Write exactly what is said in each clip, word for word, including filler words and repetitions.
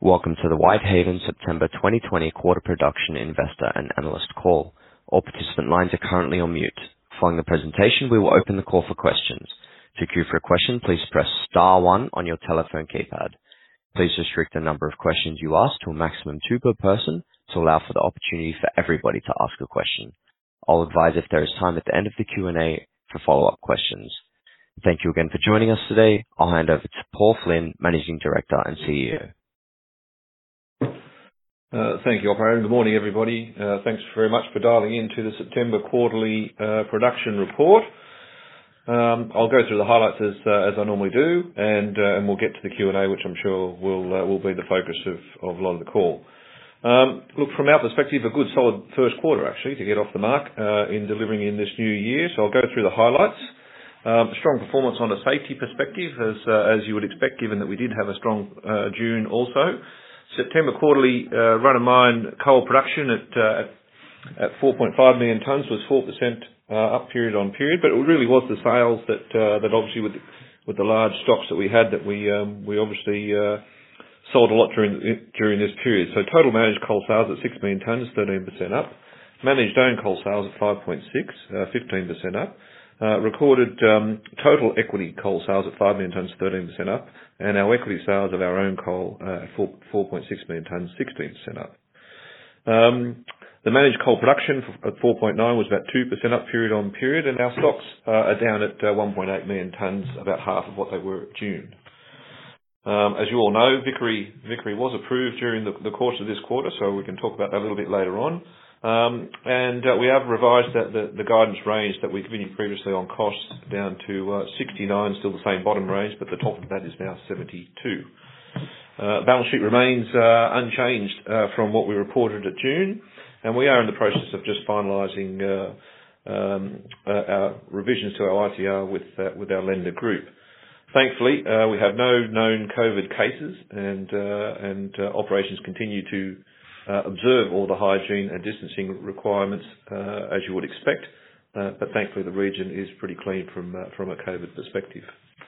Welcome to the Whitehaven September twenty twenty quarter production investor and analyst call. All participant lines are currently on mute. Following the presentation, we will open the call for questions. To queue for a question, please press star one on your telephone keypad. Please restrict the number of questions you ask to a maximum two per person to allow for the opportunity for everybody to ask a question. I'll advise if there is time at the end of the Q and A for follow-up questions. Thank you again for joining us today. I'll hand over to Paul Flynn, Managing Director and C E O. Uh, thank you, operator. Good morning, everybody. Uh, thanks very much for dialing in to the September quarterly uh, production report. Um, I'll go through the highlights as uh, as I normally do, and uh, and we'll get to the Q and A, which I'm sure will uh, will be the focus of, of a lot of the call. Um, look, from our perspective, a good solid first quarter actually to get off the mark uh, in delivering in this new year. So I'll go through the highlights. Um, strong performance on a safety perspective, as uh, as you would expect, given that we did have a strong uh, June also. September quarterly uh, run-of-mine coal production at uh, at four point five million tonnes was four percent uh, up period on period, but it really was the sales that uh, that obviously with with the large stocks that we had that we um, we obviously uh, sold a lot during during this period. So total managed coal sales at six million tonnes, thirteen percent up. Managed owned coal sales at five point six, uh, fifteen percent up. Uh, recorded um, total equity coal sales at five million tonnes, thirteen percent up, and our equity sales of our own coal uh, at four point six million tonnes, sixteen percent up. Um, the managed coal production at four point nine was about two percent up period on period, and our stocks uh, are down at uh, one point eight million tonnes, about half of what they were at June. Um, as you all know, Vickery, Vickery was approved during the, the course of this quarter, so we can talk about that a little bit later on. Um, and uh, we have revised that, the, the guidance range that we've given you previously on costs down to uh, sixty-nine, still the same bottom range, but the top of that is now seventy-two. Uh, balance sheet remains uh, unchanged uh, from what we reported at June, and we are in the process of just finalising uh, um, uh, our revisions to our I T R with uh, with our lender group. Thankfully, uh, we have no known COVID cases, and uh, and uh, operations continue to Uh, observe all the hygiene and distancing requirements uh, as you would expect, uh, but thankfully the region is pretty clean from uh, from a COVID perspective.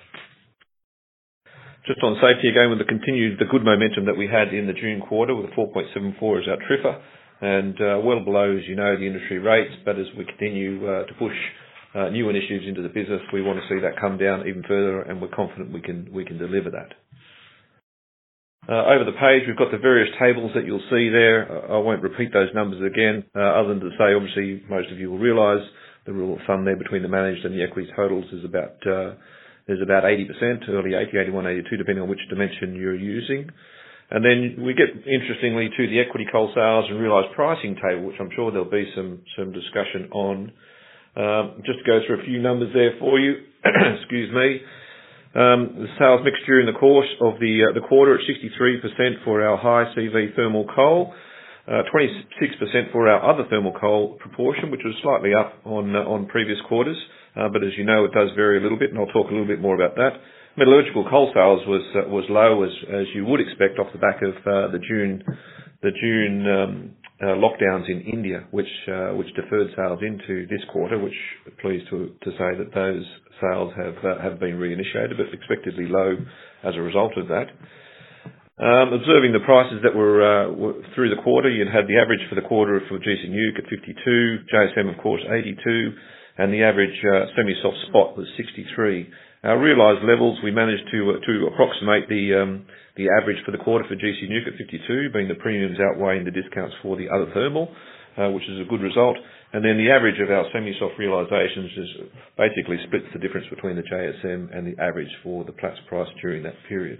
Just on safety again, with the continued the good momentum that we had in the June quarter with a four point seven four as our T R I F R, and uh, well below, as you know, the industry rates. But as we continue uh, to push uh, new initiatives into the business, we want to see that come down even further, and we're confident we can we can deliver that. Uh, over the page, we've got the various tables that you'll see there. I won't repeat those numbers again, uh, other than to say, obviously, most of you will realise the rule of thumb there between the managed and the equity totals is about uh, is about eighty percent, early eighty, eighty-one, eighty-two, depending on which dimension you're using. And then we get, interestingly, to the equity coal sales and realised pricing table, which I'm sure there'll be some some discussion on. Um, just to go through a few numbers there for you. Excuse me. Um, the sales mix during the course of the uh, the quarter at sixty-three percent for our high C V thermal coal, uh, twenty-six percent for our other thermal coal proportion, which was slightly up on uh, on previous quarters, uh, but as you know, it does vary a little bit, and I'll talk a little bit more about that. Metallurgical coal sales was uh, was low, as as you would expect off the back of uh, the June the June um, uh, lockdowns in India, which uh, which deferred sales into this quarter. Which I'm pleased to to say that those sales have uh, have been reinitiated, but expectedly low as a result of that. Um, observing the prices that were, uh, were through the quarter, you had the average for the quarter for G C Nuke at fifty-two, J S M of course eighty-two, and the average uh, semi-soft spot was sixty-three. Our realised levels, we managed to uh, to approximate the um, the average for the quarter for G C Nuke at fifty-two, being the premiums outweighing the discounts for the other thermal, uh, which is a good result. And then the average of our semi-soft realisations is basically splits the difference between the J S M and the average for the Platts price during that period.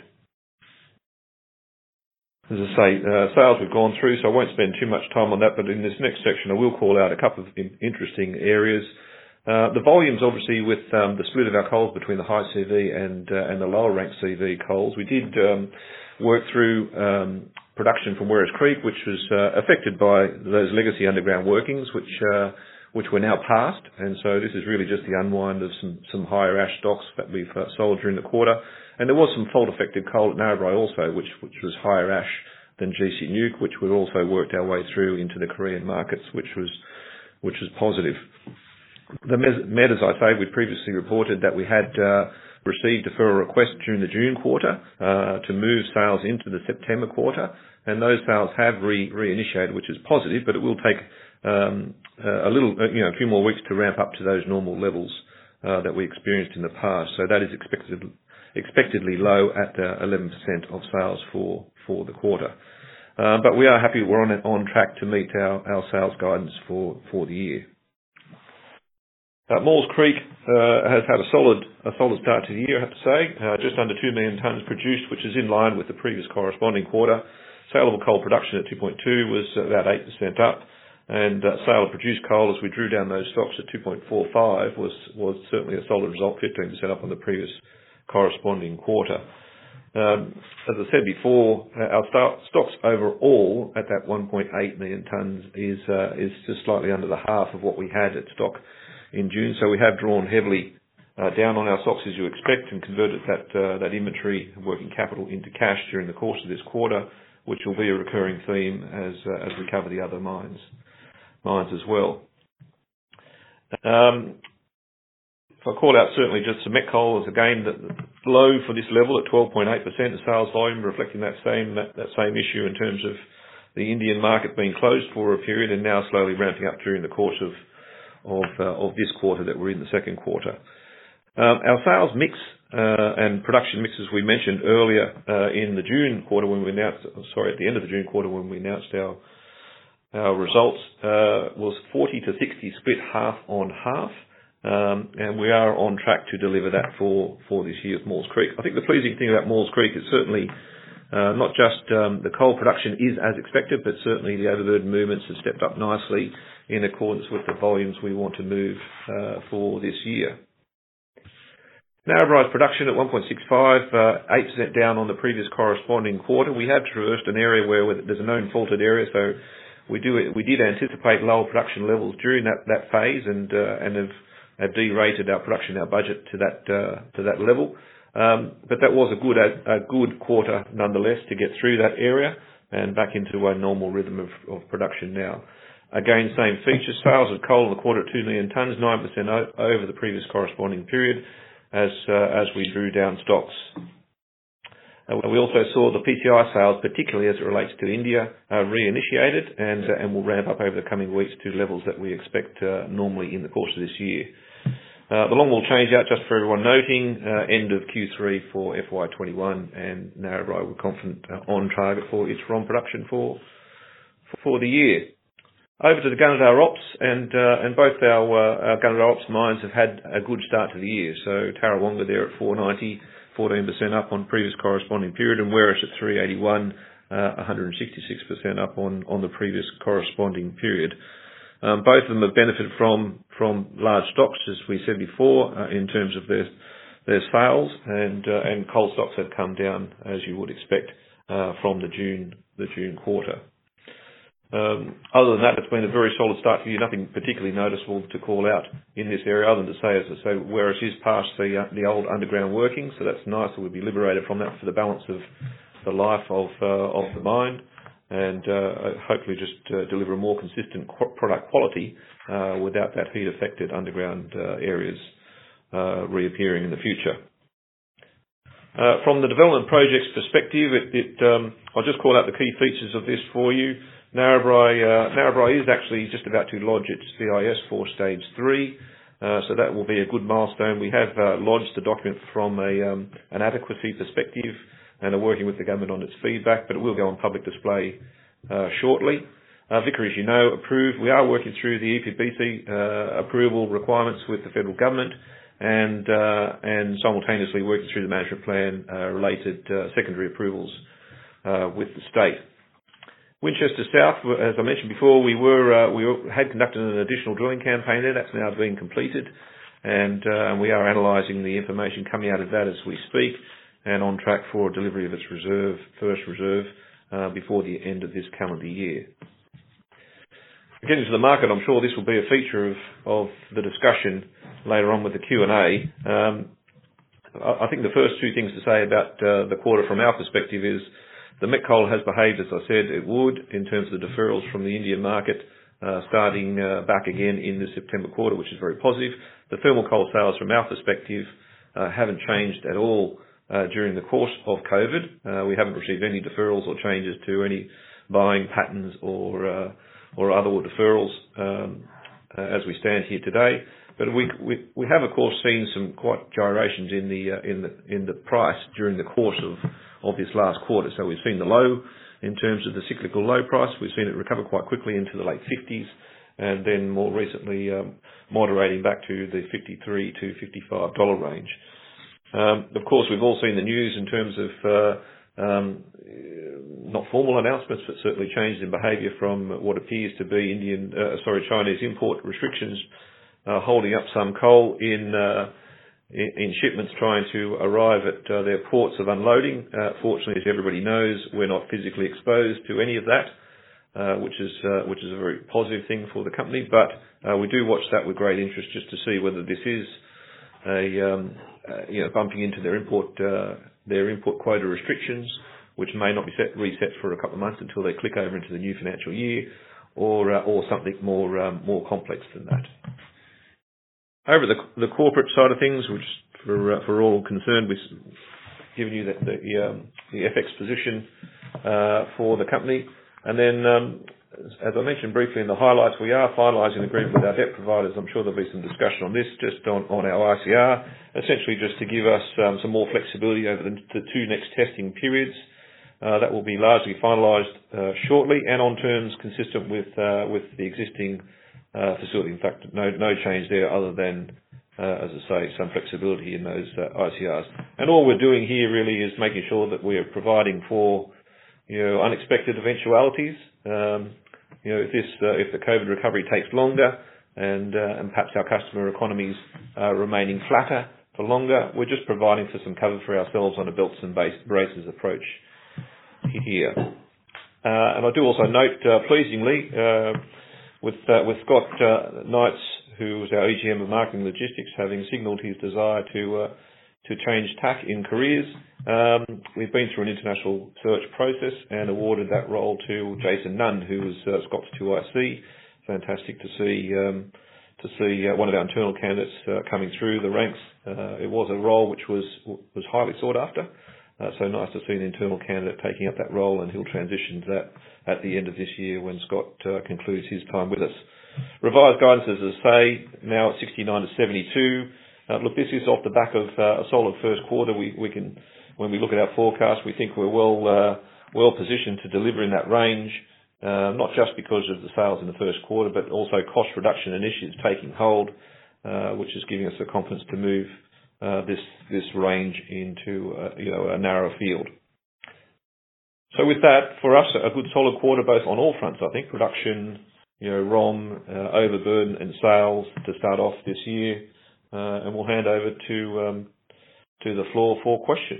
As I say, uh, sales we've gone through, so I won't spend too much time on that, but in this next section I will call out a couple of interesting areas. Uh, the volumes, obviously, with um, the split of our coals between the high C V and uh, and the lower ranked C V coals, we did um, work through um, production from Werris Creek, which was uh, affected by those legacy underground workings, which uh, which were now past, and so this is really just the unwind of some some higher ash stocks that we've uh, sold during the quarter. And there was some fault affected coal at Narrabri also, which which was higher ash than G C Nuke, which we also worked our way through into the Korean markets, which was which was positive. The Med, as I say, we previously reported that we had uh, received deferral requests during the June quarter uh, to move sales into the September quarter, and those sales have re- reinitiated, which is positive, but it will take um, a little, you know, a few more weeks to ramp up to those normal levels uh, that we experienced in the past. So that is expected, expectedly low at uh, eleven percent of sales for, for the quarter. Uh, but we are happy we're on on track to meet our, our sales guidance for, for the year. Uh, Maules Creek uh, has had a solid a solid start to the year, I have to say. Uh, just under two million tonnes produced, which is in line with the previous corresponding quarter. Saleable coal production at two point two was about eight percent up, and uh, sale of produced coal, as we drew down those stocks at two point four five, was was certainly a solid result, fifteen percent up on the previous corresponding quarter. Um, as I said before, our start, stocks overall at that one point eight million tonnes is uh, is just slightly under the half of what we had at stock in June, so we have drawn heavily uh, down on our stocks, as you expect, and converted that uh, that inventory and working capital into cash during the course of this quarter, which will be a recurring theme as uh, as we cover the other mines mines as well. Um, if I call out certainly just some met coal as again low for this level at twelve point eight percent of sales volume, reflecting that same that, that same issue in terms of the Indian market being closed for a period and now slowly ramping up during the course of of uh, of this quarter that we're in, the second quarter. Um, our sales mix uh, and production mix, as we mentioned earlier uh, in the June quarter when we announced, sorry, at the end of the June quarter when we announced our our results, uh, was forty to sixty split half on half, um, and we are on track to deliver that for for this year's Maules Creek. I think the pleasing thing about Maules Creek is certainly uh, not just um, the coal production is as expected, but certainly the overburden movements have stepped up nicely in accordance with the volumes we want to move uh, for this year. Narrabri's production at one point six five, uh, eight percent down on the previous corresponding quarter. We have traversed an area where there's a known faulted area, so we do we did anticipate lower production levels during that, that phase, and uh, and have, have derated our production, our budget to that uh, to that level. Um, but that was a good a, a good quarter nonetheless to get through that area and back into a normal rhythm of, of production now. Again, same features. Sales of coal in the quarter at two million tonnes, nine percent o- over the previous corresponding period as uh, as we drew down stocks. Uh, we also saw the P C I sales, particularly as it relates to India, uh, reinitiated and uh, and will ramp up over the coming weeks to levels that we expect uh, normally in the course of this year. Uh, the longwall change out, just for everyone noting, uh, end of Q three for F Y twenty-one, and Narrabri we're confident uh, on target for its ROM production for for the year. Over to the Gunnedah Ops, and uh, and both our, uh, our Gunnedah Ops mines have had a good start to the year. So Tarrawonga there at four ninety, fourteen percent up on previous corresponding period, and Werris at three eighty-one, uh, one hundred sixty-six percent up on, on the previous corresponding period. Um, both of them have benefited from from large stocks, as we said before, uh, in terms of their their sales, and uh, and coal stocks have come down as you would expect uh, from the June the June quarter. Um, other than that, it's been a very solid start to the year. Nothing particularly noticeable to call out in this area, other than to say, as I say, Werris is past the uh, the old underground working, so that's nice that we'll be liberated from that for the balance of the life of uh, of the mine, and uh, hopefully just uh, deliver a more consistent qu- product quality uh, without that heat-affected underground uh, areas uh, reappearing in the future. Uh, from the development projects perspective, it, it, um, I'll just call out the key features of this for you. Narrabri, uh, Narrabri is actually just about to lodge its V I S for stage three, uh, so that will be a good milestone. We have uh, lodged the document from a, um, an adequacy perspective and are working with the government on its feedback, but it will go on public display uh, shortly. Uh, Vickery, as you know, approved. We are working through the E P B C uh, approval requirements with the federal government, and uh, and simultaneously working through the management plan uh, related uh, secondary approvals uh, with the state. Winchester South, as I mentioned before, we were uh, we had conducted an additional drilling campaign there. That's now been completed, and uh, we are analysing the information coming out of that as we speak, and on track for delivery of its reserve, first reserve, uh, before the end of this calendar year. Getting to the market, I'm sure this will be a feature of, of the discussion later on with the Q and A. Um, I, I think the first two things to say about uh, the quarter from our perspective is the met coal has behaved as I said it would in terms of the deferrals from the Indian market, uh, starting uh, back again in the September quarter, which is very positive. The thermal coal sales from our perspective uh, haven't changed at all uh, during the course of COVID. Uh, we haven't received any deferrals or changes to any buying patterns or uh, or other deferrals um, uh, as we stand here today. But we, we we have of course seen some quite gyrations in the uh, in the in the price during the course of of this last quarter. So we've seen the low in terms of the cyclical low price. We've seen it recover quite quickly into the late fifties, and then more recently um, moderating back to the fifty-three to fifty-five dollar range. Um, of course, we've all seen the news in terms of uh, um, not formal announcements, but certainly changes in behaviour from what appears to be Indian, uh, sorry, Chinese import restrictions, uh, holding up some coal in, uh, in in shipments trying to arrive at uh, their ports of unloading. Uh, fortunately, as everybody knows, we're not physically exposed to any of that. Uh, which is uh, which is a very positive thing for the company, but uh, we do watch that with great interest just to see whether this is a um, uh, you know bumping into their import uh, their import quota restrictions, which may not be set reset for a couple of months until they click over into the new financial year, or uh, or something more um, more complex than that. Over the the corporate side of things, which for uh, for all concerned, we've given you the the, um, the F X position uh, for the company. And then, um, as I mentioned briefly in the highlights, we are finalising an agreement with our debt providers. I'm sure there'll be some discussion on this, just on, on our I C R, essentially just to give us um, some more flexibility over the, the two next testing periods. Uh, that will be largely finalised uh, shortly and on terms consistent with uh, with the existing uh, facility. In fact, no no change there other than, uh, as I say, some flexibility in those uh, I C Rs. And all we're doing here really is making sure that we are providing for you know, unexpected eventualities. Um, you know, if this, uh, if the COVID recovery takes longer and, uh, and perhaps our customer economies are remaining flatter for longer, we're just providing for some cover for ourselves on a belts and braces approach here. Uh, and I do also note, uh, pleasingly, uh, with, uh, with Scott uh, Knights, who is our E G M of Marketing Logistics, having signalled his desire to uh, to change tack in careers. Um, we've been through an international search process and awarded that role to Jason Nunn, who was uh, Scott's two I C. Fantastic to see um, to see uh, one of our internal candidates uh, coming through the ranks. Uh, it was a role which was was highly sought after, uh, so nice to see an internal candidate taking up that role, and he'll transition to that at the end of this year when Scott uh, concludes his time with us. Revised guidance, as I say, now at sixty-nine to seventy-two. Uh, look, this is off the back of uh, a solid first quarter. We, we can, when we look at our forecast, we think we're well uh, well positioned to deliver in that range, uh, not just because of the sales in the first quarter, but also cost reduction initiatives taking hold, uh, which is giving us the confidence to move uh, this this range into uh, you know a narrower field. So with that, for us, a good solid quarter both on all fronts. I think production, you know, R O M, uh, overburden, and sales to start off this year. Uh, and we'll hand over to um, to the floor for questions.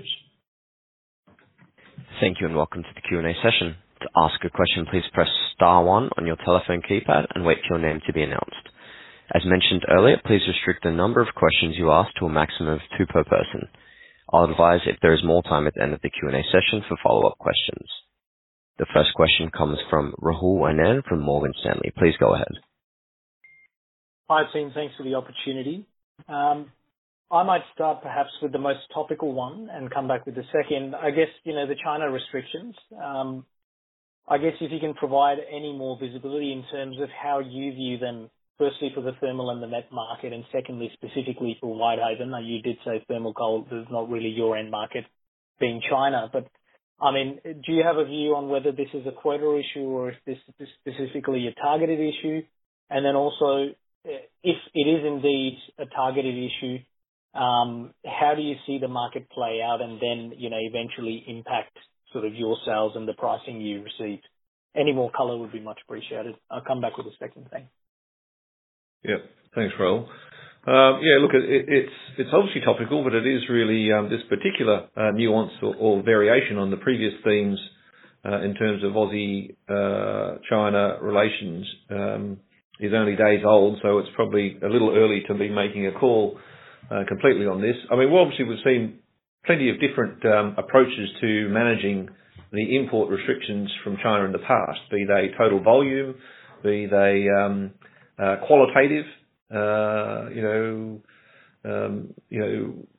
Thank you and welcome to the Q and A session. To ask a question, please press star one on your telephone keypad and wait for your name to be announced. As mentioned earlier, please restrict the number of questions you ask to a maximum of two per person. I'll advise if there is more time at the end of the Q and A session for follow-up questions. The first question comes from Rahul Anand from Morgan Stanley. Please go ahead. Hi team, thanks for the opportunity. Um, I might start perhaps with the most topical one and come back with the second. I guess, you know, the China restrictions. Um, I guess if you can provide any more visibility in terms of how you view them, firstly for the thermal and the met market, and secondly specifically for Whitehaven. Now, you did say thermal coal is not really your end market being China, but I mean, do you have a view on whether this is a quota issue or if this is specifically a targeted issue? And then also, if it is indeed a targeted issue, um, how do you see the market play out and then, you know, eventually impact sort of your sales and the pricing you received? Any more color would be much appreciated. I'll come back with a second thing. Yeah, thanks, Raoul. Um, yeah, look, it, it's it's obviously topical, but it is really um, this particular uh, nuance or, or variation on the previous themes uh, in terms of Aussie-China uh, relations. Um, is only days old, so it's probably a little early to be making a call uh, completely on this. I mean, well, obviously we've seen plenty of different um, approaches to managing the import restrictions from China in the past, be they total volume, be they um, uh, qualitative, uh, you know, um, you know,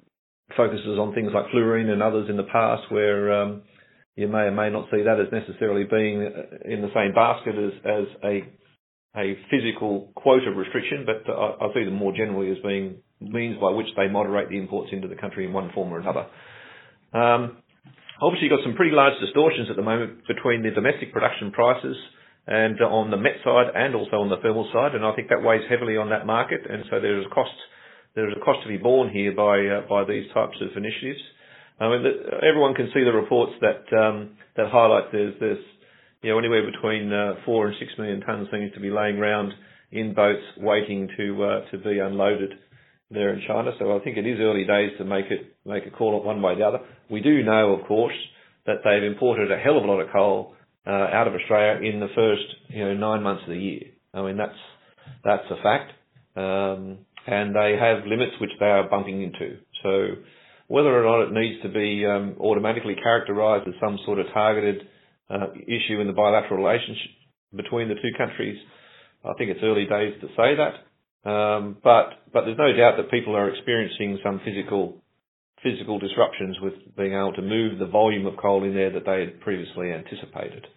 focuses on things like fluorine and others in the past, where um, you may or may not see that as necessarily being in the same basket as, as a a physical quota restriction, but I, I see them more generally as being means by which they moderate the imports into the country in one form or another. Um, obviously, you've got some pretty large distortions at the moment between the domestic production prices and uh, on the met side and also on the thermal side, and I think that weighs heavily on that market, and so there's a cost there's a cost to be borne here by uh, by these types of initiatives. I mean, the, everyone can see the reports that um, that highlight there's there's you know anywhere between uh, four and six million tonnes seems to be laying around in boats waiting to uh, to be unloaded there in China. So I think it is early days to make it make a call one way or the other. We do know, of course, that they've imported a hell of a lot of coal uh, out of Australia in the first you know nine months of the year. I mean, that's that's a fact, um, and they have limits which they are bumping into. So whether or not it needs to be um, automatically characterised as some sort of targeted uh, issue in the bilateral relationship between the two countries, I think it's early days to say that. Um, but but there's no doubt that people are experiencing some physical physical disruptions with being able to move the volume of coal in there that they had previously anticipated.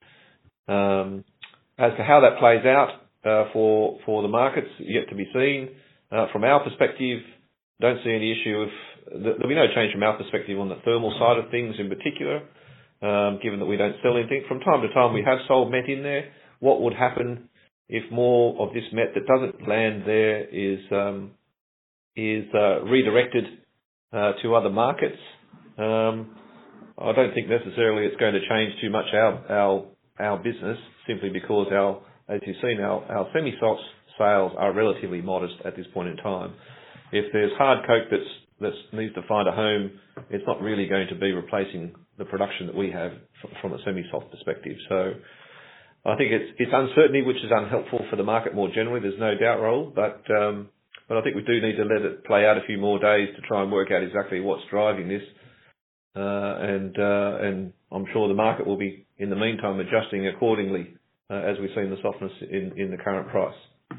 Um, as to how that plays out uh, for for the markets, yet to be seen. Uh, from our perspective, don't see any issue of there'll be no change from our perspective on the thermal side of things in particular. Um, given that we don't sell anything, from time to time we have sold met in there. What would happen if more of this met that doesn't land there is um, is uh, redirected uh, to other markets? Um, I don't think necessarily it's going to change too much our our our business, simply because our, as you've seen, our, our semi-soft sales are relatively modest at this point in time. If there's hard coke that's that needs to find a home, it's not really going to be replacing the production that we have from a semi-soft perspective. So I think it's it's uncertainty which is unhelpful for the market more generally. There's no doubt, Raoul, but um, but I think we do need to let it play out a few more days to try and work out exactly what's driving this, uh, and uh, and I'm sure the market will be in the meantime adjusting accordingly uh, as we've seen the softness in in the current price.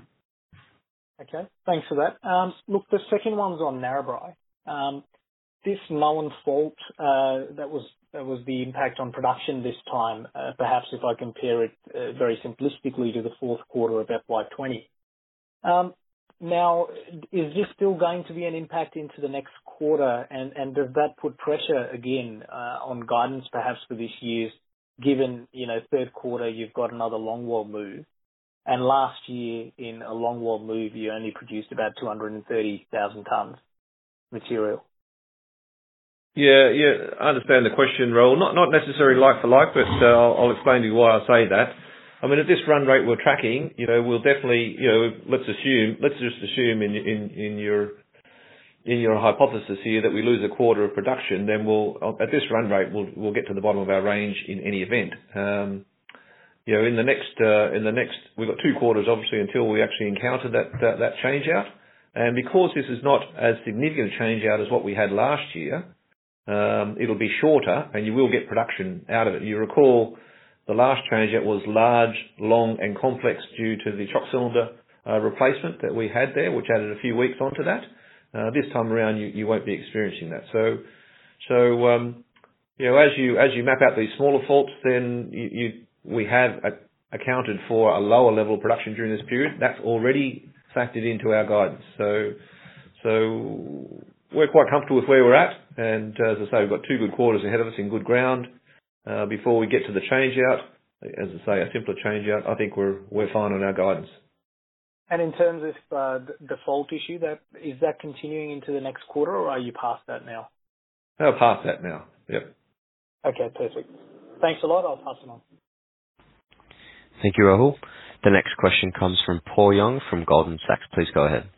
Okay, thanks for that. Um, look, the second one's on Narrabri. Um, this known fault uh, that was that was the impact on production this time. Uh, perhaps if I compare it uh, very simplistically to the fourth quarter of F Y twenty. Um, now, is this still going to be an impact into the next quarter, and, and does that put pressure again uh, on guidance perhaps for this year, given you know third quarter you've got another longwall move? And last year, in a longwall move, you only produced about two hundred thirty thousand tonnes material. Yeah, yeah, I understand the question, Raoul. Not not necessarily like for like, but uh, I'll, I'll explain to you why I say that. I mean, at this run rate we're tracking, you know, we'll definitely, you know, let's assume, let's just assume in in in your in your hypothesis here that we lose a quarter of production, then we'll at this run rate we'll we'll get to the bottom of our range in any event. Um, You know, in the next, uh, in the next, we've got two quarters obviously until we actually encounter that, that, that change out. And because this is not as significant a change out as what we had last year, um, it'll be shorter and you will get production out of it. You recall the last change out was large, long and complex due to the shock cylinder uh, replacement that we had there, which added a few weeks onto that. Uh, this time around you, you won't be experiencing that. So, so, um, you know, as you, as you map out these smaller faults, then you, you we have accounted for a lower level of production during this period. That's already factored into our guidance. So, so we're quite comfortable with where we're at. And as I say, we've got two good quarters ahead of us in good ground uh, before we get to the change out. As I say, a simpler change out. I think we're we're fine on our guidance. And in terms of uh, the fault issue, that is that continuing into the next quarter, or are you past that now? No, past that now. Yep. Okay, perfect. Thanks a lot. I'll pass it on. Thank you, Rahul. The next question comes from Paul Young from Goldman Sachs. Please go ahead.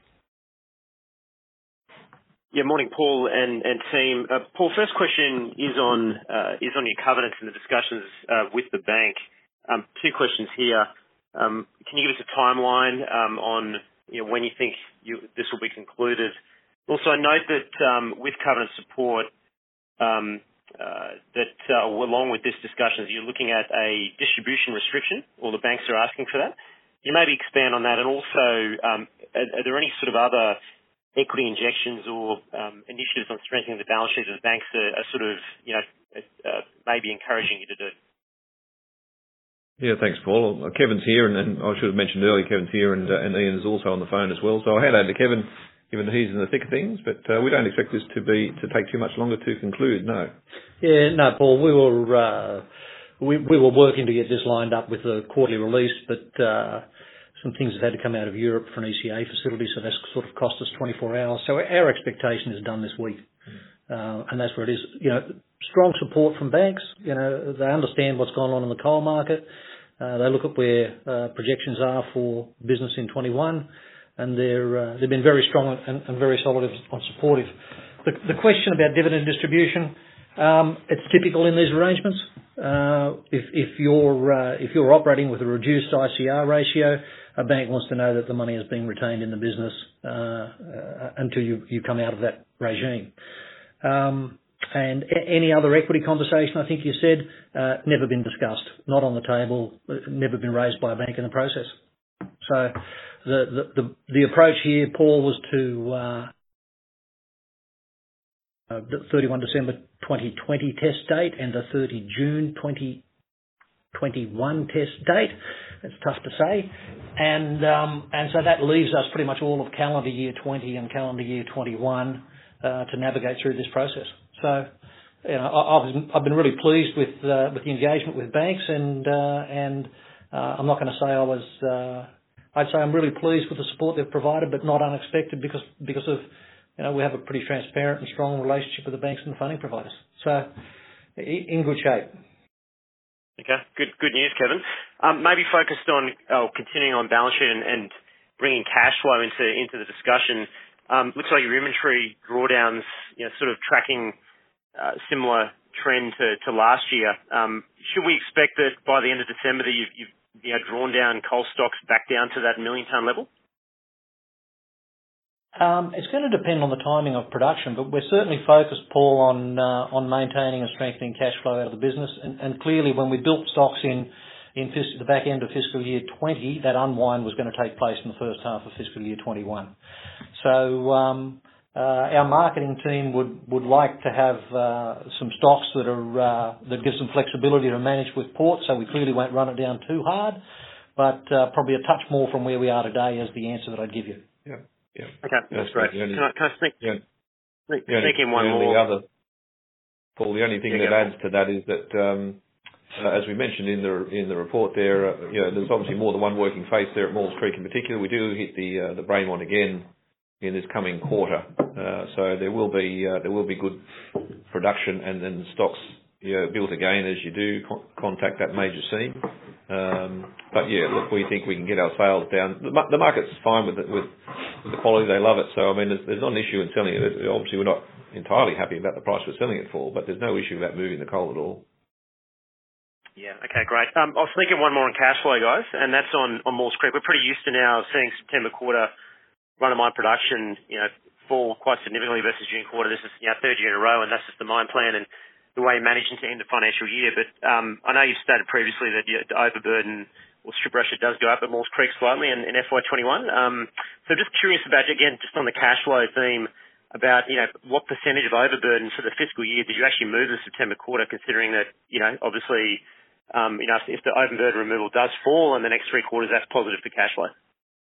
Yeah, morning, Paul and, and team. Uh, Paul, first question is on uh, is on your covenants and the discussions uh, with the bank. Um, two questions here. Um, can you give us a timeline um, on you know, when you think you, this will be concluded? Also, I note that um, with covenant support, um, Uh, that uh, along with this discussion, you're looking at a distribution restriction, or the banks are asking for that. You maybe expand on that, and also, um, are, are there any sort of other equity injections or um, initiatives on strengthening the balance sheet of the banks are, are sort of, you know, uh, maybe encouraging you to do? Yeah, thanks, Paul. Kevin's here, and, and I should have mentioned earlier, Kevin's here, and, uh, and Ian is also on the phone as well. So I'll hand over to Kevin, given that he's in the thick of things. But uh, we don't expect this to be to take too much longer to conclude. No. Yeah, no, Paul. We were uh, we we were working to get this lined up with the quarterly release, but uh, some things have had to come out of Europe for an E C A facility, so that's sort of cost us twenty-four hours. So our expectation is done this week, uh, and that's where it is. You know, strong support from banks. You know, they understand what's going on in the coal market. Uh, they look at where uh, projections are for business in twenty-one, and they're uh, they've been very strong and, and very solid and supportive. The, the question about dividend distribution, um, it's typical in these arrangements. Uh, if, if you're uh, if you're operating with a reduced I C R ratio, a bank wants to know that the money is being retained in the business uh, uh, until you, you come out of that regime. Um, And any other equity conversation, I think you said, uh, never been discussed, not on the table, never been raised by a bank in the process. So the the the, the approach here, Paul, was to uh, uh, the thirty-first December twenty twenty test date and the thirtieth June twenty twenty-one test date. It's tough to say, and um, and so that leaves us pretty much all of calendar year twenty and calendar year twenty-one uh, to navigate through this process. So, you know, I, I've, I've been really pleased with uh, with the engagement with banks, and uh, and uh, I'm not going to say I was. Uh, I'd say I'm really pleased with the support they've provided, but not unexpected because because of, you know, we have a pretty transparent and strong relationship with the banks and the funding providers. So, in good shape. Okay, good good news, Kevin. Um, maybe focused on oh, continuing on balance sheet and, and bringing cash flow into into the discussion. Um, looks like your inventory drawdowns, you know, sort of tracking uh, similar trend to, to last year. Um, should we expect that by the end of December that you've, you've you know, drawn down coal stocks back down to that million tonne level? Um, it's going to depend on the timing of production, but we're certainly focused, Paul, on uh, on maintaining and strengthening cash flow out of the business. And, and clearly, when we built stocks in in fis- the back end of fiscal year twenty, that unwind was going to take place in the first half of fiscal year twenty-one. So um, uh, our marketing team would, would like to have uh, some stocks that are uh, that give some flexibility to manage with port. So we clearly won't run it down too hard, but uh, probably a touch more from where we are today is the answer that I'd give you. Yeah. Yeah. Okay, that's great. Only, can I, can I sneak, yeah, sneak, only, sneak in one the more? Other, Paul, the only thing yeah, that adds to that is that, um, uh, as we mentioned in the in the report there, uh, you know, there's obviously more than one working face there at Maules Creek in particular. We do hit the uh, the Braymont again in this coming quarter, uh, so there will be uh, there will be good production and then stocks, you know, built again as you do con- contact that major seam. Um, but yeah, look, we think we can get our sales down. The, the market's fine with it, with, with the quality; they love it. So I mean, there's, there's not an issue in selling it. Obviously, we're not entirely happy about the price we're selling it for, but there's no issue about moving the coal at all. Yeah. Okay. Great. Um, I'll sneak in one more on cash flow, guys, and that's on on Maules Creek. We're pretty used to now seeing September quarter run of mine production, you know, fall quite significantly versus June quarter. This is, you know, third year in a row, and that's just the mine plan and the way you're managing to end the financial year. But um, I know you've stated previously that you know, the overburden or strip ratio does go up at Maules Creek slightly in, in F Y twenty-one. Um, so just curious about, again, just on the cash flow theme, about, you know, what percentage of overburden for the fiscal year did you actually move in the September quarter, considering that, you know, obviously, um, you know, if the overburden removal does fall in the next three quarters, that's positive for cash flow.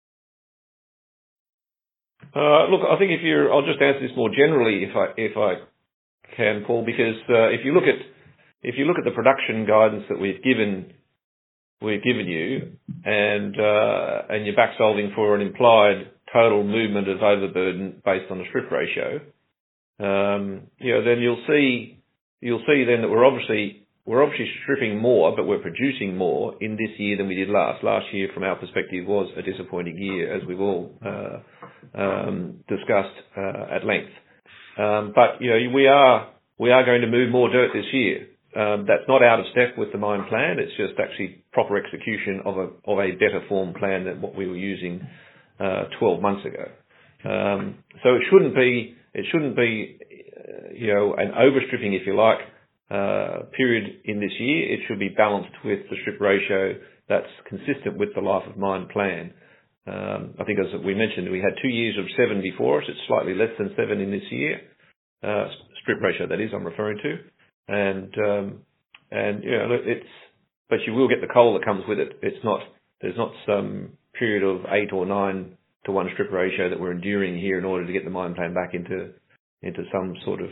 Uh, look, I think if you're, I'll just answer this more generally, if I if I can, Paul, because uh, if you look at if you look at the production guidance that we've given we've given you, and uh, and you're back solving for an implied total movement of overburden based on the strip ratio, um, you know, then you'll see you'll see then that we're obviously we're obviously stripping more, but we're producing more in this year than we did last. Last year, from our perspective, was a disappointing year, as we've all uh, um, discussed uh, at length. Um, but you know, we are we are going to move more dirt this year. Um, that's not out of step with the mine plan. It's just actually proper execution of a of a better form plan than what we were using uh, twelve months ago. Um, so it shouldn't be it shouldn't be uh, you know an overstripping, if you like, uh, period in this year. It should be balanced with the strip ratio that's consistent with the life of mine plan. Um, I think as we mentioned, we had two years of seven before us. It's slightly less than seven in this year. Uh, strip ratio, that is, I'm referring to. And, um, and, you know, look, it's, but you will get the coal that comes with it. It's not, there's not some period of eight or nine to one strip ratio that we're enduring here in order to get the mine plan back into, into some sort of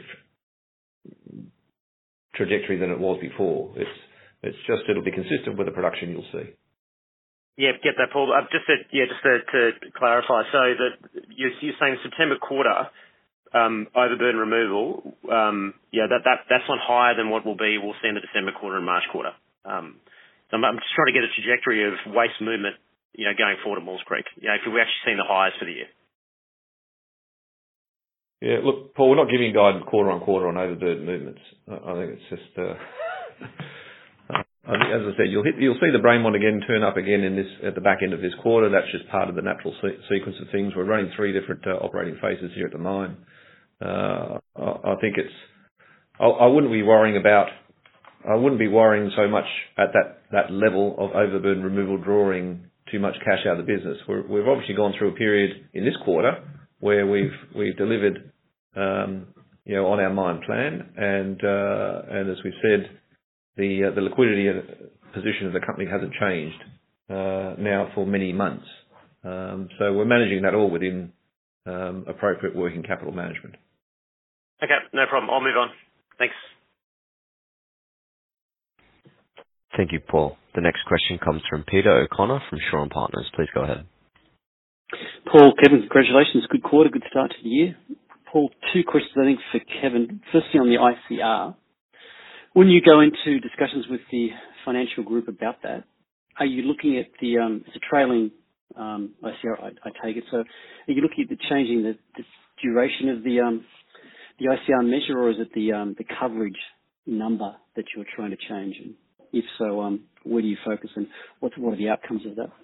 trajectory than it was before. It's, it's just, it'll be consistent with the production you'll see. Yeah, get that, Paul. Uh, just to, yeah, just to, to clarify, so that you're, you're saying September quarter, um, overburden removal, um, yeah, that, that, that's one higher than what will be, we'll see in the December quarter and March quarter. Um, so I'm, I'm just trying to get a trajectory of waste movement, you know, going forward at Maules Creek. You know, if we're actually seeing the highs for the year. Yeah, look, Paul, we're not giving guidance quarter on quarter on overburden movements. I think it's just, uh, I think, as I said, you'll hit, you'll see the Braymont again turn up again in this at the back end of this quarter. That's just part of the natural se- sequence of things. We're running three different uh, operating phases here at the mine. Uh, I, I think it's. I, I wouldn't be worrying about. I wouldn't be worrying so much at that, that level of overburden removal drawing too much cash out of the business. We're, we've obviously gone through a period in this quarter where we've we've delivered, um, you know, on our mine plan, and uh, and as we said. The uh, the liquidity position of the company hasn't changed uh, now for many months. Um, so we're managing that all within um, appropriate working capital management. Okay, no problem. I'll move on. Thanks. Thank you, Paul. The next question comes from Peter O'Connor from Shaw and Partners. Please go ahead. Paul, Kevin, congratulations. Good quarter, good start to the year. Paul, two questions I think for Kevin. Firstly on the I C R. When you go into discussions with the financial group about that, are you looking at the, um, it's a trailing um, I C R, I, I take it, so are you looking at the changing the, the duration of the um, the I C R measure, or is it the um, the coverage number that you're trying to change? And if so, um, where do you focus, and what, what are the outcomes of that?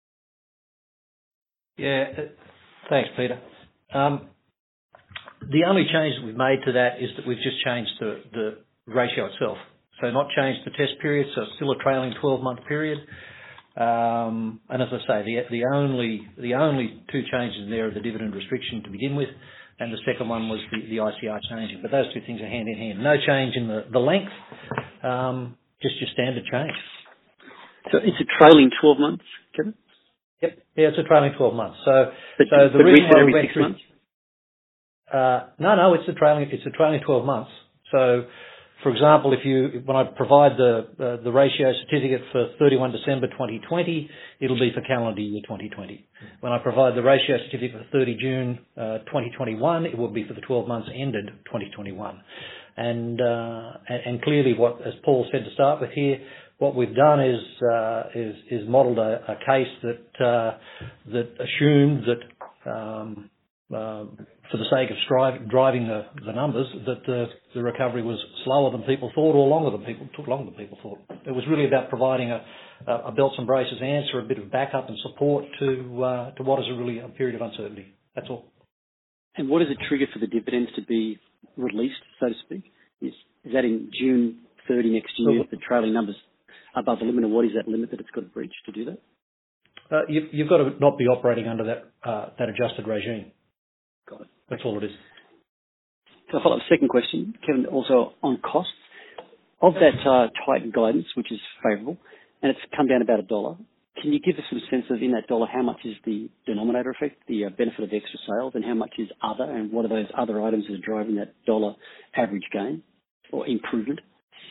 Yeah, thanks, Peter. Um, the only change that we've made to that is that we've just changed the, the ratio itself. So not changed the test period, so it's still a trailing twelve-month period. Um, and as I say, the the only the only two changes in there are the dividend restriction to begin with, and the second one was the, the I C R changing. But those two things are hand in hand. No change in the, the length, um, just your standard change. So it's a trailing twelve months, Kevin? Yep. Yeah, it's a trailing twelve months. So, but, so the but reason why every we went six through, months? Uh, no, no, it's a trailing, it's a trailing twelve months. So, for example, if you, when I provide the, uh, the ratio certificate for thirty-first December twenty twenty, it'll be for calendar year twenty twenty. When I provide the ratio certificate for thirtieth June, uh, twenty twenty-one, it will be for the twelve months ended twenty twenty-one. And, uh, and, and clearly what, as Paul said to start with here, what we've done is, uh, is, is modelled a, a case that, uh, that assumed that, um, uh, for the sake of stri- driving the, the numbers, that the, the recovery was slower than people thought, or longer than people took longer than people thought. It was really about providing a, a belts and braces answer, a bit of backup and support to uh, to what is a really a period of uncertainty. That's all. And what is the trigger for the dividends to be released, so to speak? Is is that in June thirtieth next year? So, the trailing numbers above the limit, or what is that limit that it's got to breach to do that? Uh, you've, you've got to not be operating under that uh, that adjusted regime. Got it. That's all it is. So I follow up second question, Kevin, also on costs. Of that uh, tightened guidance, which is favourable, and it's come down about a dollar, can you give us some sense of, in that dollar, how much is the denominator effect, the uh, benefit of extra sales, and how much is other, and what are those other items that are driving that dollar average gain or improvement?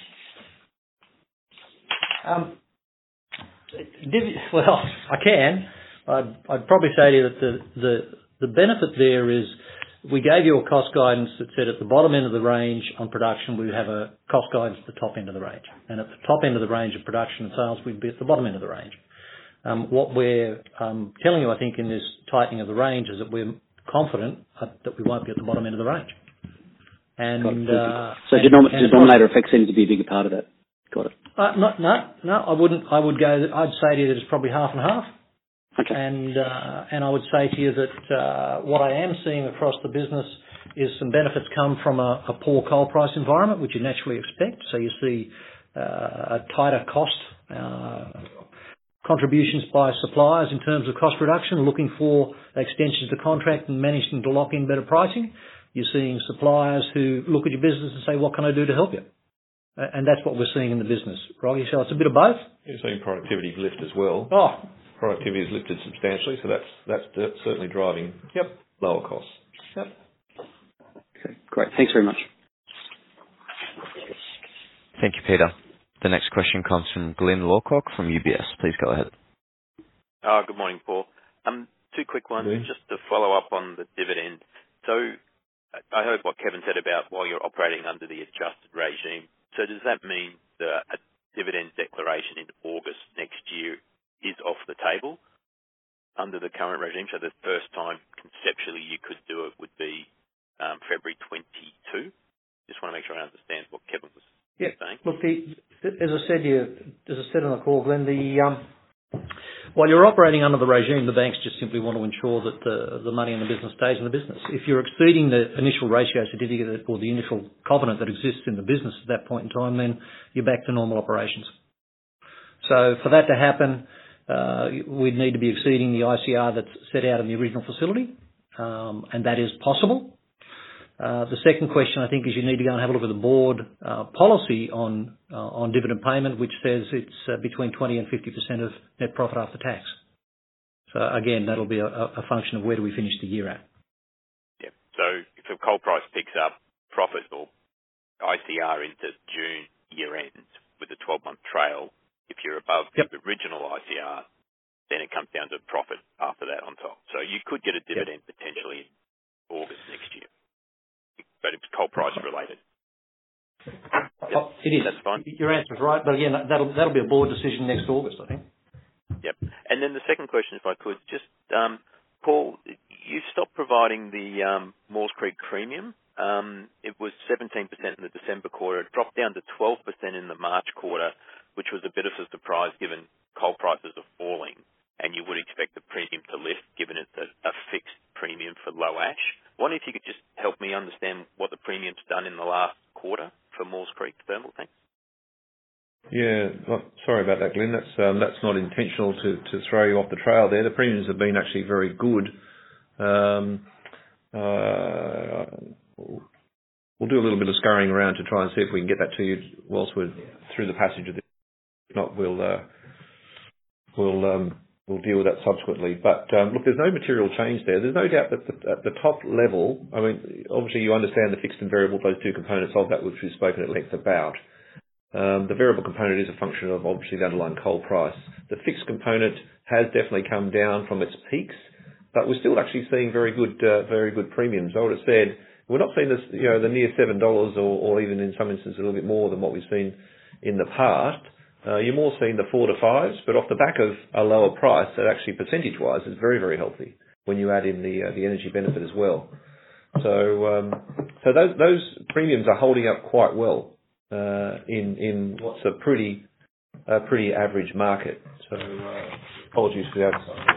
Um, well, I can. I'd, I'd probably say to you that the, the The benefit there is we gave you a cost guidance that said at the bottom end of the range on production, we have a cost guidance at the top end of the range. And at the top end of the range of production and sales, we'd be at the bottom end of the range. Um, what we're um, telling you, I think, in this tightening of the range is that we're confident that we won't be at the bottom end of the range. And uh, So and, denom- and denominator effect seems to be a bigger part of that. Got it. Uh, no, no, no, I wouldn't. I would go, I'd say to you that it's probably half and half. Okay. And uh, and I would say to you that uh, what I am seeing across the business is some benefits come from a, a poor coal price environment, which you naturally expect. So you see uh, a tighter cost uh, contributions by suppliers in terms of cost reduction, looking for extensions to contract and managing to lock in better pricing. You're seeing suppliers who look at your business and say, what can I do to help you? And that's what we're seeing in the business, Rocky. So it's a bit of both. You're seeing productivity lift as well. Oh, productivity has lifted substantially, so that's that's certainly driving yep. lower costs. Yep. Okay, great. Thanks very much. Thank you, Peter. The next question comes from Glenn Lawcock from U B S. Please go ahead. Oh, good morning, Paul. Um, two quick ones, Good. just to follow up on the dividend. So I heard what Kevin said about while you're operating under the adjusted regime. So does that mean that a dividend declaration in August next year is off the table under the current regime? So the first time conceptually you could do it would be um, February twenty-two. Just want to make sure I understand what Kevin was Yeah. saying. Look, the, as I said, you, as I said on the call, Glenn, the um, while you're operating under the regime, the banks just simply want to ensure that the, the money in the business stays in the business. If you're exceeding the initial ratio certificate or the initial covenant that exists in the business at that point in time, then you're back to normal operations. So for that to happen, uh, we'd need to be exceeding the I C R that's set out in the original facility, um, and that is possible. Uh, the second question, I think, is you need to go and have a look at the board uh, policy on uh, on dividend payment, which says it's uh, between twenty and fifty percent of net profit after tax. So again, that'll be a, a function of where do we finish the year at. Yeah. So if the coal price picks up, profit or I C R into June year end with a twelve-month trail, if you're above Yep. the original I C R, then it comes down to profit after that on top. So you could get a dividend yep. potentially in August next year. But it's coal price related. Yep. Oh, it is. That's fine. Your answer's right, but again, that'll that'll be a board decision next August, I think. Yep. And then the second question, if I could, just um, Paul, you stopped providing the um, Maules Creek premium. Um, it was seventeen percent in the December quarter. It dropped down to twelve percent in the March quarter, which was a bit of a surprise given coal prices are falling, and you would expect the premium to lift given it's a, a fixed premium for low ash. I wonder if you could just help me understand what the premium's done in the last quarter for Maules Creek Thermal. Thanks. Yeah, well, sorry about that, Glenn. That's um, that's not intentional to, to throw you off the trail there. The premiums have been actually very good. Um, uh, we'll do a little bit of scurrying around to try and see if we can get that to you whilst we're through the passage of this. If not, we'll uh, we'll um, we'll deal with that subsequently. But um, look, there's no material change there. There's no doubt that the, at the top level, I mean, obviously you understand the fixed and variable, those two components of that, which we've spoken at length about. Um, the variable component is a function of obviously the underlying coal price. The fixed component has definitely come down from its peaks, but we're still actually seeing very good, uh, very good premiums. I would have said we're not seeing this, you know, the near seven dollars or, or even in some instances a little bit more than what we've seen in the past. Uh, you're more seeing the four to fives, but off the back of a lower price, that actually percentage-wise is very, very healthy when you add in the uh, the energy benefit as well. So, um, so those those premiums are holding up quite well. Uh, in in what's a pretty a pretty average market. So uh, apologies for the oversight.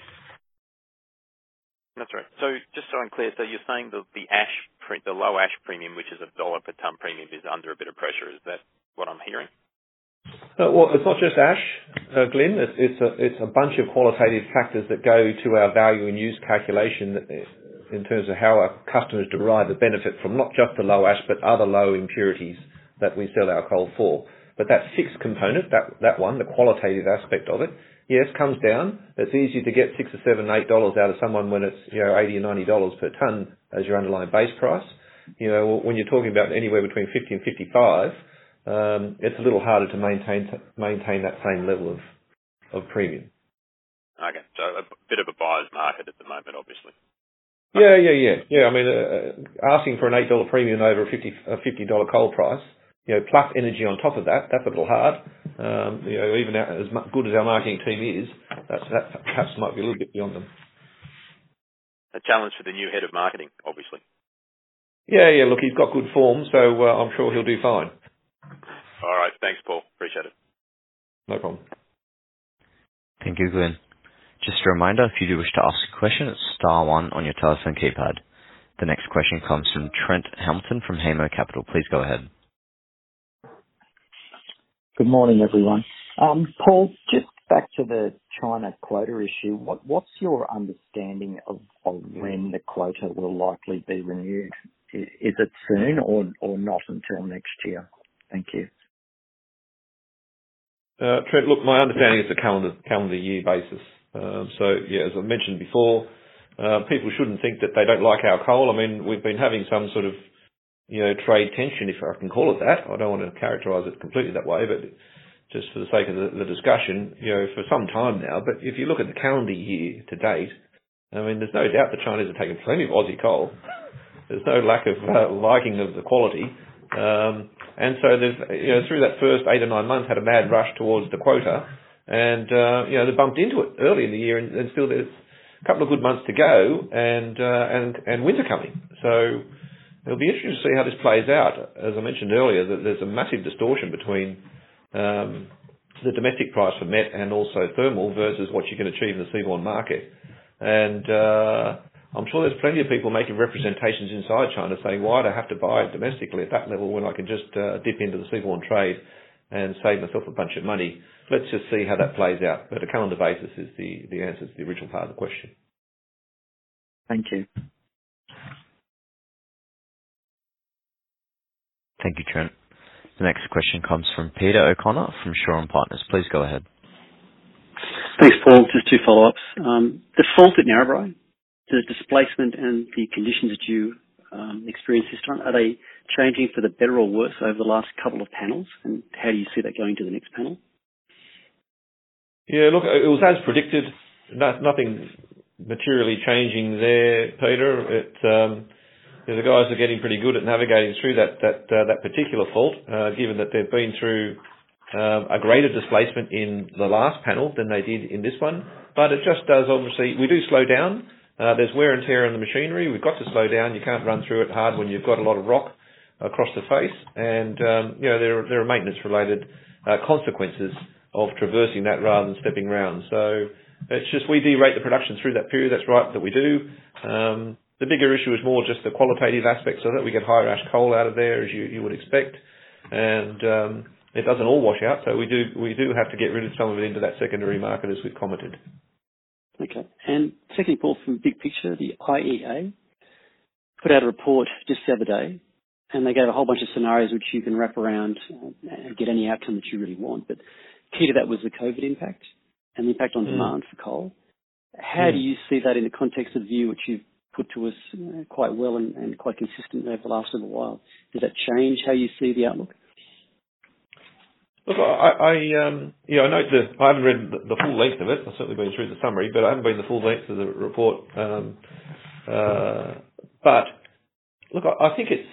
That's right. So just so I'm clear, so you're saying the the ash pre- the low ash premium, which is a dollar per tonne premium, is under a bit of pressure. Is that what I'm hearing? Uh, well, it's not just ash, uh, Glenn. It's, it's a it's a bunch of qualitative factors that go to our value and use calculation that, in terms of how our customers derive the benefit from not just the low ash but other low impurities that we sell our coal for. But that fixed component, that that one, the qualitative aspect of it, yes, comes down. It's easier to get six or seven, eight dollars out of someone when it's, you know, eighty or ninety dollars per tonne as your underlying base price. You know, when you're talking about anywhere between fifty and fifty-five, um, it's a little harder to maintain maintain that same level of of premium. Okay, so a bit of a buyer's market at the moment, obviously. Yeah, yeah, yeah, yeah. I mean, uh, asking for an eight dollar premium over a fifty a fifty dollar coal price, you know, plus energy on top of that, that's a little hard. Um, you know, even as good as our marketing team is, that's, that perhaps might be a little bit beyond them. A challenge for the new head of marketing, obviously. Yeah, yeah. Look, he's got good form, so uh, I'm sure he'll do fine. All right, thanks, Paul. Appreciate it. No problem. Thank you, Glenn. Just a reminder, if you do wish to ask a question, it's star one on your telephone keypad. The next question comes from Trent Hamilton from Hamo Capital. Please go ahead. Good morning, everyone. Um, Paul, just back to the China quota issue, what, what's your understanding of, of when the quota will likely be renewed? Is it soon or, or not until next year? Thank you. Uh, Trent, look, my understanding is a calendar calendar year basis. Um, so, yeah, as I mentioned before, uh, people shouldn't think that they don't like our coal. I mean, we've been having some sort of, you know, trade tension, if I can call it that. I don't want to characterise it completely that way, but just for the sake of the, the discussion, you know, for some time now. But if you look at the calendar year to date, I mean, there's no doubt the Chinese are taking plenty of Aussie coal. There's no lack of uh, liking of the quality. Um, and so there's, you know, through that first eight or nine months had a mad rush towards the quota, and, uh, you know, they bumped into it early in the year, and, and still there's a couple of good months to go, and, uh, and, and winter coming. So it'll be interesting to see how this plays out. As I mentioned earlier, that there's a massive distortion between um, the domestic price for met and also thermal versus what you can achieve in the seaborne market. And, uh, I'm sure there's plenty of people making representations inside China saying, why do I have to buy it domestically at that level when I can just uh, dip into the seaborne trade and save myself a bunch of money? Let's just see how that plays out. But a calendar basis is the, the answer to the original part of the question. Thank you. Thank you, Trent. The next question comes from Peter O'Connor from Shaw and Partners. Please go ahead. Thanks, Paul. Just two follow-ups. Um, the fault at Narrabri, the displacement and the conditions that you um, experienced this time, are they changing for the better or worse over the last couple of panels? And how do you see that going to the next panel? Yeah, look, it was as predicted. No, nothing materially changing there, Peter. It, um, you know, the guys are getting pretty good at navigating through that that uh, that particular fault, uh, given that they've been through um, a greater displacement in the last panel than they did in this one. But it just does, obviously, we do slow down. Uh, there's wear and tear in the machinery. We've got to slow down. You can't run through it hard when you've got a lot of rock across the face. And, um, you know, there, there are maintenance-related uh, consequences of traversing that rather than stepping round. So it's just we derate the production through that period. That's right that we do. Um, the bigger issue is more just the qualitative aspects of it. We get higher ash coal out of there, as you, you would expect. And um, it doesn't all wash out. So we do, we do have to get rid of some of it into that secondary market, as we've commented. Okay. And secondly, Paul, from big picture, the I E A put out a report just the other day, and they gave a whole bunch of scenarios which you can wrap around and get any outcome that you really want. But key to that was the COVID impact and the impact on mm. demand for coal. How mm. do you see that in the context of the view which you've put to us uh, quite well and, and quite consistently over the last little while? Does that change how you see the outlook? Look, I, I, um, you know, I note that I haven't read the, the full length of it. I've certainly been through the summary, but I haven't been the full length of the report. Um, uh, but look, I, I think it's,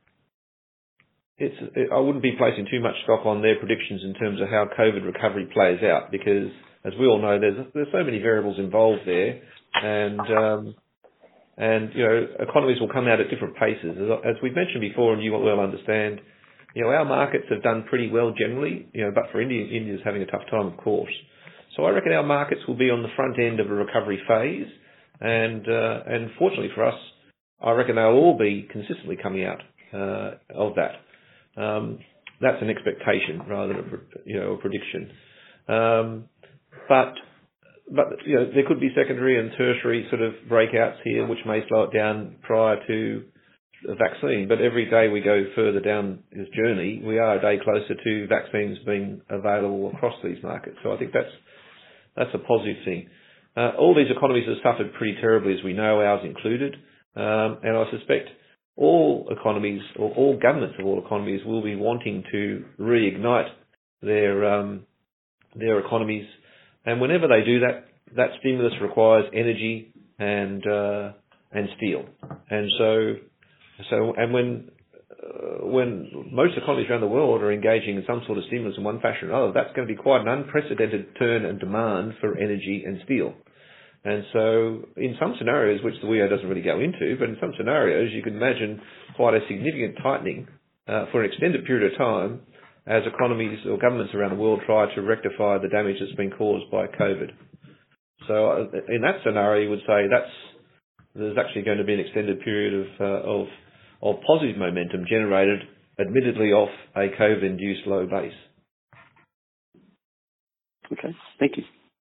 it's. It, I wouldn't be placing too much stock on their predictions in terms of how COVID recovery plays out, because, as we all know, there's there's so many variables involved there, and um, and you know, economies will come out at different paces, as, as we've mentioned before, and you will well understand. You know, our markets have done pretty well generally, you know, but for India, India's having a tough time, of course. So I reckon our markets will be on the front end of a recovery phase, and uh, and fortunately for us, I reckon they'll all be consistently coming out uh, of that. Um, that's an expectation rather than a, you know, a prediction. Um, but but you know, there could be secondary and tertiary sort of breakouts here, which may slow it down prior to a vaccine, but every day we go further down this journey, we are a day closer to vaccines being available across these markets. So I think that's that's a positive thing. Uh, all these economies have suffered pretty terribly, as we know, ours included, um, and I suspect all economies, or all governments of all economies, will be wanting to reignite their um, their economies, and whenever they do that, that stimulus requires energy and uh, and steel, and so. So, and when uh, when most economies around the world are engaging in some sort of stimulus in one fashion or another, that's going to be quite an unprecedented turn and demand for energy and steel. And so, in some scenarios, which the W E O doesn't really go into, but in some scenarios, you can imagine quite a significant tightening uh, for an extended period of time as economies or governments around the world try to rectify the damage that's been caused by COVID. So, uh, in that scenario, you would say that's there's actually going to be an extended period of uh, of of positive momentum generated, admittedly off a COVID-induced low base. Okay. Thank you.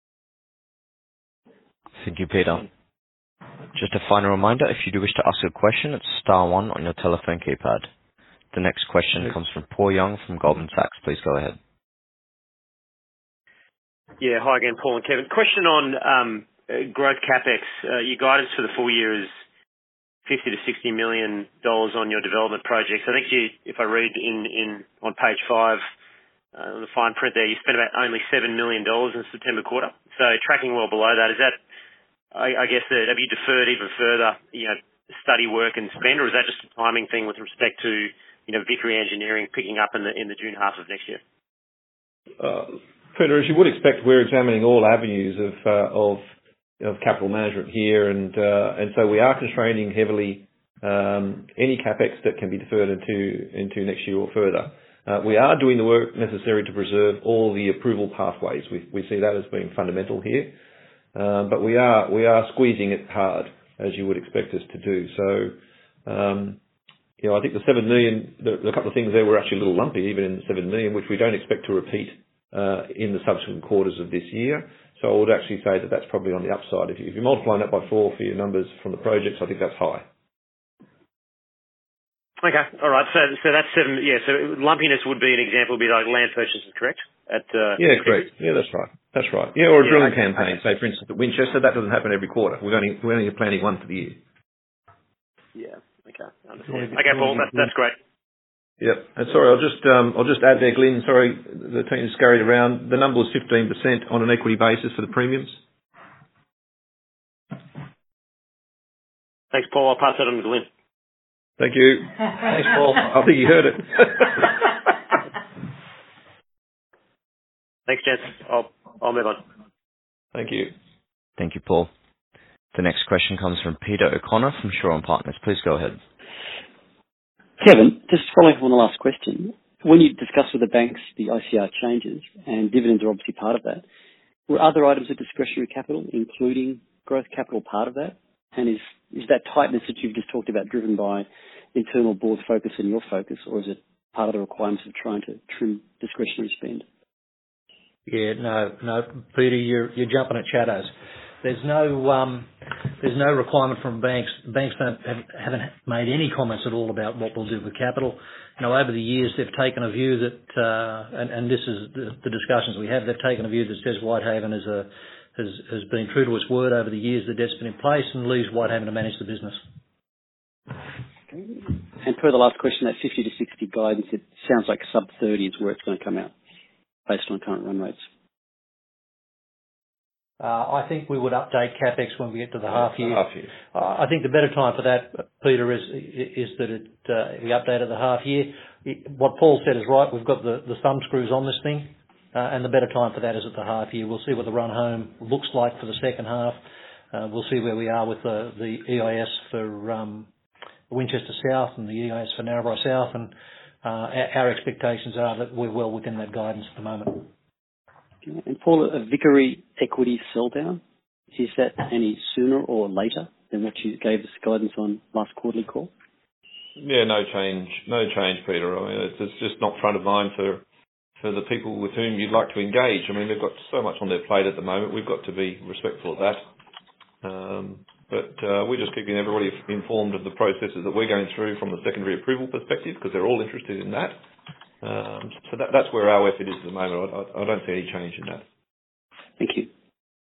Thank you, Peter. Just a final reminder, if you do wish to ask a question, it's star one on your telephone keypad. The next question comes from Paul Young from Goldman Sachs. Please go ahead. Yeah. Hi again, Paul and Kevin. Question on um, uh, growth CapEx. Uh, your guidance for the full year is fifty to sixty million dollars on your development projects. I think you, if I read in, in on page five, uh, on the fine print there, you spent about only seven million dollars in the September quarter. So tracking well below that. Is that, I, I guess, that have you deferred even further, you know, study work and spend, or is that just a timing thing with respect to, you know, Vickery Engineering picking up in the in the June half of next year? Uh, Peter, as you would expect, we're examining all avenues of uh, of of capital management here, and uh, and so we are constraining heavily um, any capex that can be deferred into into next year or further. Uh, we are doing the work necessary to preserve all the approval pathways. We we see that as being fundamental here, um, but we are we are squeezing it hard, as you would expect us to do. So, um, you know, I think the seven million, the, the couple of things there were actually a little lumpy, even in the seven million, which we don't expect to repeat uh, in the subsequent quarters of this year. So I would actually say that that's probably on the upside. If, you, if you're multiplying that by four for your numbers from the projects, I think that's high. Okay, all right. So, so that's seven. Yeah. So lumpiness would be an example. Would be like land purchases, correct? At uh, yeah, correct. Yeah, that's right. That's right. Yeah, or a yeah, drilling okay, campaign. okay. Say, for instance, at Winchester, that doesn't happen every quarter. We're only we're only planning one for the year. Yeah. Okay. Understand. Okay, Paul. That's that's great. Yep. And sorry, I'll just um, I'll just add there, Glyn. Sorry, the team's scurried around. The number was fifteen percent on an equity basis for the premiums. Thanks, Paul. I'll pass that on to Glyn. Thank you. Thanks, Paul. I think you heard it. Thanks, gents. I'll I'll move on. Thank you. Thank you, Paul. The next question comes from Peter O'Connor from Shaw and Partners. Please go ahead. Kevin, just following up on the last question, when you discussed with the banks the I C R changes, and dividends are obviously part of that, were other items of discretionary capital, including growth capital, part of that? And is, is that tightness that you've just talked about driven by internal board focus and your focus, or is it part of the requirements of trying to trim discretionary spend? Yeah, no, no, Peter, you're you're jumping at shadows. There's no um, there's no requirement from banks. Banks don't have, haven't made any comments at all about what we'll do with capital. You know, over the years they've taken a view that, uh, and, and this is the, the discussions we have. They've taken a view that says Whitehaven is a has has been true to its word over the years. The debt's been in place and leaves Whitehaven to manage the business. And per the last question, that fifty to sixty guidance, it sounds like sub thirty is where it's going to come out, based on current run rates. Uh, I think we would update CapEx when we get to the half year. Half year. Uh, I think the better time for that, Peter, is is that it, uh, we update at the half year. It, what Paul said is right. We've got the, the thumb screws on this thing, uh, and the better time for that is at the half year. We'll see what the run home looks like for the second half. Uh, we'll see where we are with the, the E I S for um, Winchester South and the E I S for Narrabri South, and uh, our, our expectations are that we're well within that guidance at the moment. And Paul, a Vickery equity sell down, is that any sooner or later than what you gave us guidance on last quarterly call? Yeah, no change, no change, Peter. I mean, it's, it's just not front of mind for for the people with whom you'd like to engage. I mean, they've got so much on their plate at the moment. We've got to be respectful of that. Um, but uh, we're just keeping everybody informed of the processes that we're going through from the secondary approval perspective, because they're all interested in that. Um, so that, that's where our effort is at the moment. I, I, I don't see any change in that. Thank you.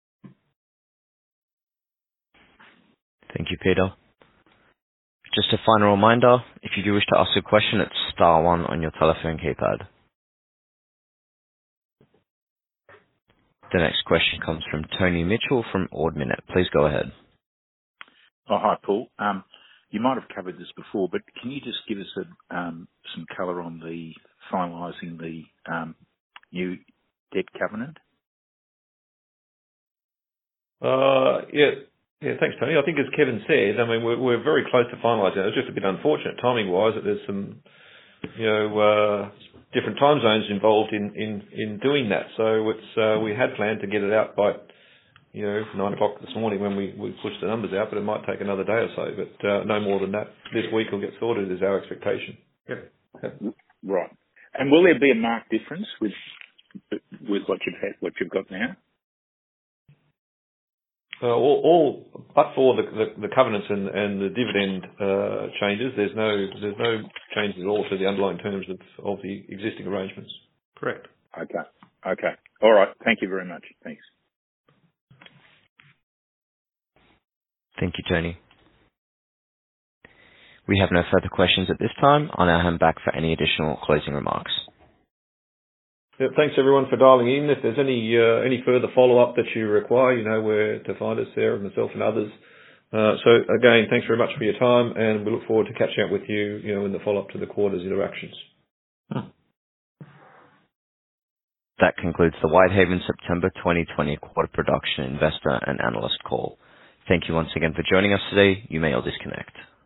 Thank you, Peter. Just a final reminder, if you do wish to ask a question, it's star one on your telephone keypad. The next question comes from Tony Mitchell from Ord Minnett. Please go ahead. Oh, hi, Paul. Um, you might have covered this before, but can you just give us a, um, some colour on the finalising the um, new debt covenant? Uh, yeah, yeah. Thanks, Tony. I think as Kevin said, I mean, we're, we're very close to finalising it. It's just a bit unfortunate timing-wise that there's some, you know, uh, different time zones involved in, in, in doing that. So it's uh, we had planned to get it out by, you know, nine o'clock this morning when we, we pushed the numbers out, but it might take another day or so. But uh, no more than that. This week will get sorted is our expectation. Yep. Yep. Right. And will there be a marked difference with with what you've had, what you've got now? Uh, all, all but for the, the, the covenants and, and the dividend uh, changes, there's no there's no change at all to the underlying terms of, of the existing arrangements. Correct. Okay. Okay. All right. Thank you very much. Thanks. Thank you, Tony. We have no further questions at this time. I'll now hand back for any additional closing remarks. Yeah, thanks everyone for dialing in. If there's any uh, any further follow-up that you require, you know where to find us, Sarah, myself and others. Uh, so again, thanks very much for your time, and we look forward to catching up with you, you know, in the follow-up to the quarter's interactions. Hmm. That concludes the Whitehaven September twenty twenty quarter production investor and analyst call. Thank you once again for joining us today. You may all disconnect.